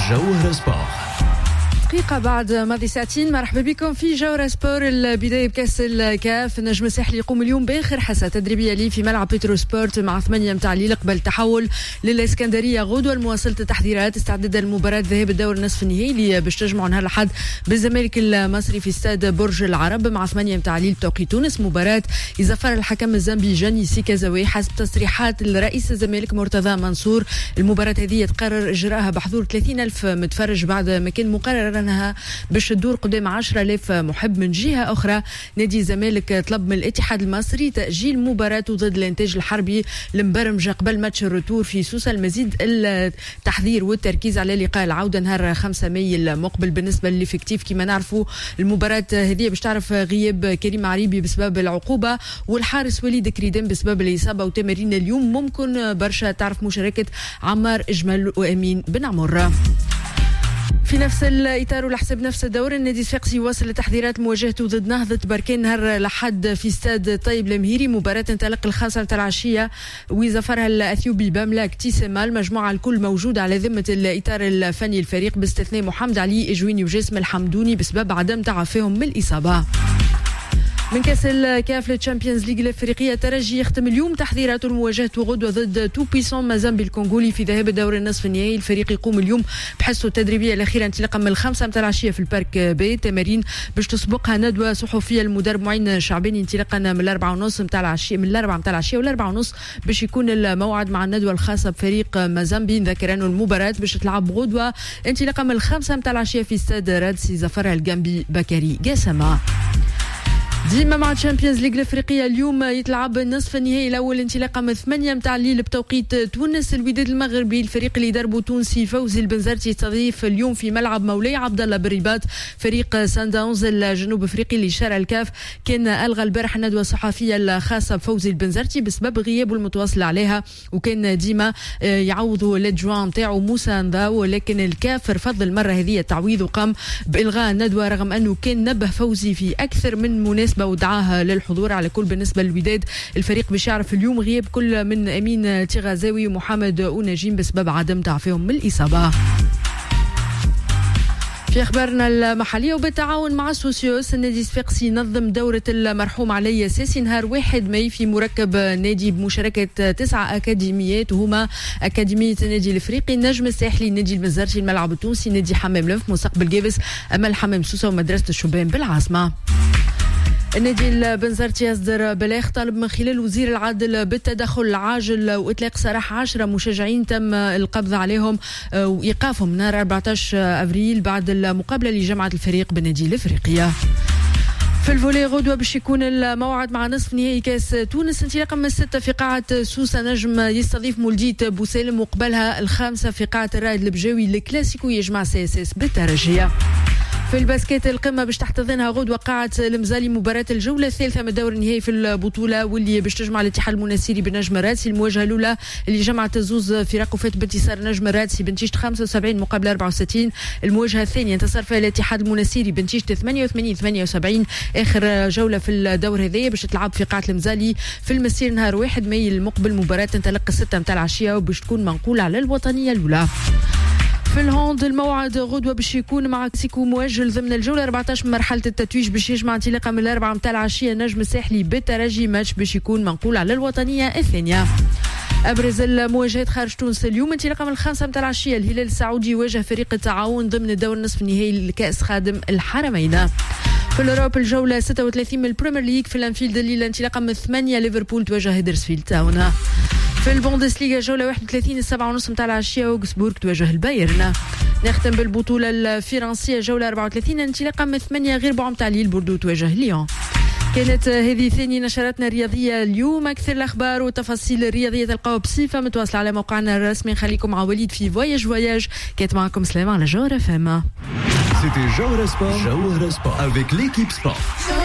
جوهر سبور. دقيقة بعد ماضي ساعتين، مرحبا بكم في جوهر سبور. البداية بكأس الكاف. النجم الساحلي يقوم اليوم بآخر حصة تدريبية ليه في ملعب بيترو سبورت مع 8 متاع الليل قبل التحول للإسكندرية غدوة لمواصلة التحضيرات استعدادا لمباراة ذهاب الدور النصف النهائي اللي باش تجمعوا نهار الأحد بالزمالك المصري في استاد برج العرب مع 8 متاع الليل بتوقيت تونس. مباراة يظفر الحكم الزامبي جاني سيكازاوي حسب تصريحات رئيس الزمالك مرتضى منصور. المباراة هذه تقرر إجراءها بحضور 30,000 متفرج بعد ما كان مقرر أنها باش تدور قدام 10,000 محب. من جهة أخرى نادي الزمالك طلب من الاتحاد المصري تأجيل مباراته ضد الإنتاج الحربي المبرمجة قبل ماتش الرتور في سوسة المزيد التحضير والتركيز على لقاء العودة نهار 5 ماي المقبل. بالنسبة للإفكتيف كما نعرفوا المباراة هذه باش تعرف غياب كريم عريبي بسبب العقوبة والحارس وليد كريدان بسبب الإصابة وتمارين اليوم. ممكن برشا تعرف مشاركة عمار إجمل وأمين بن عمر. في نفس الإطار ولحسب نفس الدور النادي الصفاقسي يواصل التحضيرات مواجهته ضد نهضة بركان نهار الأحد في استاد طيب المهيري. مباراة تنطلق 5 العشية ويظفرها الأثيوبي باملاك تيسيما. المجموعة الكل موجودة على ذمة الإطار الفني الفريق باستثناء محمد علي إجويني وجاسم الحمدوني بسبب عدم تعافيهم من الإصابة. من كاس الكاف للتشامبيونز ليج الافريقيه الترجي يختم اليوم تحضيراته لمواجهته غدوه ضد تو بيسون مازامبي الكونغولي في ذهاب الدور النصف النهائي. الفريق يقوم اليوم بحصته التدريبيه الاخيره انطلاقا من 5 متاع العشيه في البارك بي. تمارين باش تسبقها ندوه صحفيه المدرب معين شعباني انطلاقا من 4:30 متاع العشيه من 4 متاع العشيه و4:30 باش يكون الموعد مع الندوه الخاصه بفريق مازامبي. نذكر انه المباراه باش تلعب غدوه انطلاقا من 5 متاع العشيه في استاد رادسي ظفرها الجنبي بكري قاسمه. ديما مع تشامبيونز ليج الافريقيه اليوم يتلعب النصف النهائي الاول انطلاقا من 8 متاع الليل بتوقيت تونس. الوداد المغربي الفريق اللي دربه تونسي فوزي البنزرتي يستضيف اليوم في ملعب مولاي عبد الله بالرباط فريق سان داونز الجنوب افريقي اللي شارع الكاف. كان الغى البارح الندوه الصحفيه الخاصه بفوزي البنزرتي بسبب غيابه المتواصل عليها، وكان ديما يعوضوا الادجوان نتاعو موسى نضاو، ولكن الكاف رفض المره هذه التعويض وقام بالغاء الندوه رغم انه كان نبه فوزي في اكثر من مناسبه ودعاها للحضور. على كل بالنسبة للوداد الفريق باش يعرف اليوم غياب كل من أمين تيغازاوي ومحمد ونجيم بسبب عدم تعافيهم من الإصابة. في أخبارنا المحلية وبالتعاون مع سوسيوس النادي الصفاقسي نظم دورة المرحوم علي ساسي نهار 1 ماي في مركب نادي بمشاركة 9 أكاديميات وهما أكاديمية النادي الإفريقي، النجم الساحلي، النادي المزارشي، الملعب التونسي، نادي حمام لف، مستقبل جابس، أمل حمام سوسة ومدرسة الشبان بالعاصمة. النادي البنزرتي يصدر بلاغ طالب من خلال وزير العدل بالتدخل العاجل واطلاق سراح 10 مشجعين تم القبض عليهم وايقافهم نهار 14 ابريل بعد المقابله لجمعه الفريق بالنادي الافريقيه. في الفولي غدوة باش يكون الموعد مع نصف نهائي كاس تونس انطلاقا من 6 في قاعة سوسة. نجم يستضيف مولديت بوسالم وقبلها الخامسة في قاعة الرائد البجاوي الكلاسيكو يجمع CSS بالترجية. في الباسكيت القمة باش تحتضنها غدوة قاعة المزالي مباراة الجولة الثالثة من الدور النهائي في البطولة واللي باش تجمع الاتحاد المناسيري بنجم رادسي. المواجهة الأولى اللي جمعت زوز فرق وفات بانتصار نجم رادسي بنتيجة 75 مقابل 64. المواجهة الثانية انتصر فيها الاتحاد المناسيري بنتيجة 88-78. آخر جولة في الدور هذايا باش تلعب في قاعة المزالي في المسير نهار 1 ماي المقبل. مباراة تنطلق 6 متاع العشية وباش تكون منقولة على الوطنية الأولى. في الهوند الموعد غدوة باش يكون مع كسيكو مؤجل ضمن الجولة 14 من مرحلة التتويج باش يجمع انطلاقا من 4 متاع العشية نجم الساحلي بالترجي. ماتش باش يكون منقول على الوطنية الثانية. أبرز المواجهات خارج تونس اليوم انطلاقا من 5 متاع العشية الهلال السعودي يواجه فريق التعاون ضمن الدور النصف النهائي لكأس خادم الحرمين. في الأوروب الجولة 36 من البريمير ليج في الانفيلد الليلة انطلاقا من 8 ليفربول تواجه هيدرسفيلد تاون. في البوندسليغا جولة 31 7:30 متاع العشية أوغسبورغ تواجه البايرن. نختم بالبطولة الفرنسية جولة 34 انطلاقا من 8 غير بعد متاع ليل بوردو تواجه ليون. كانت هذه ثاني نشراتنا الرياضية اليوم. أكثر الأخبار والتفاصيل الرياضية تلقاو بصفة متواصلة على موقعنا الرسمي. نخليكم مع وليد في فواياج. كانت معكم سلامة على جوهر FM. C'était Jawhar Sport avec l'équipe sport.